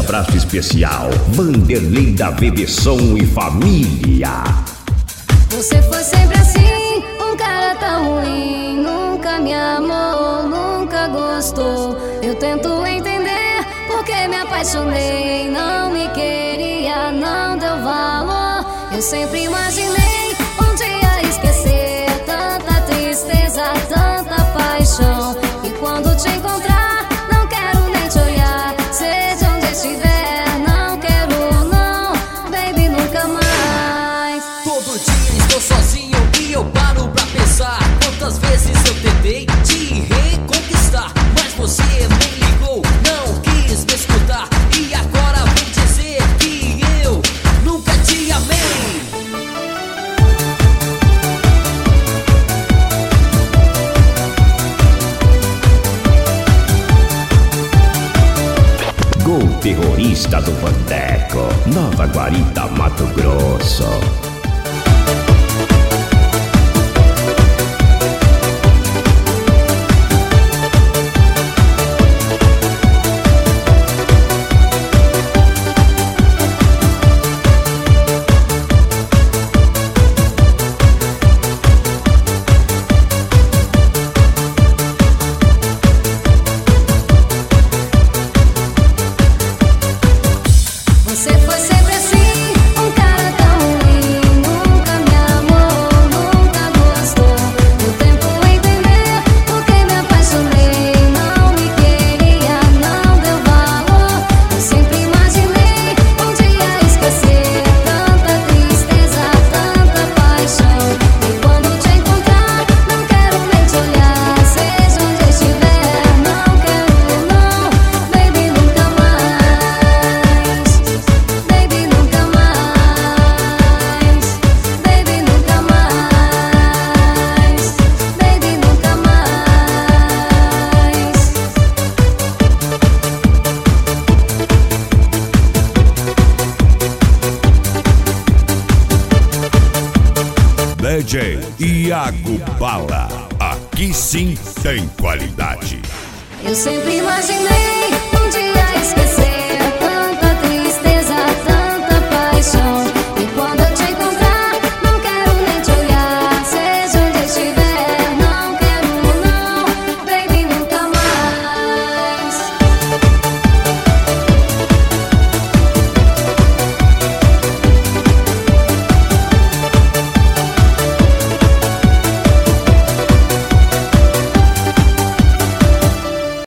abraço especial, Vanderlei da VB Som e família. Você foi sempre assim, um cara tão ruim. Nunca me amou, nunca gostou. Eu tento entender porque me apaixonei. Não me queria, não deu valor. Eu sempre imaginei um dia esquecer tanta tristeza, tanta paixão. E quando te encontrar, não quero nem te olhar. Seja onde estiver, não quero não, baby, nunca mais. Todo dia estou sozinho e eu paro pra pensar quantas vezes eu tentei te reconquistar, mas você nem ligou, não quis me escutar. E agora vem dizer que eu nunca te amei. Gol terrorista do Vandeco, Nova Guarita, Mato Grosso. Você foi sempre assim, um cara tão ruim. Nunca me amou, nunca gostou. Eu tento entender porque me apaixonei. Não me queria, não deu valor. Eu sempre imaginei um dia esquecer tanta tristeza, tanta paixão. E quando te encontrar, não quero nem te olhar. Seja onde estiver, não quero não, baby, nunca mais. Baby, nunca mais. Baby, nunca mais. Baby, nunca mais. DJ Iago Bala, aqui sim tem qualidade. Eu sempre imaginei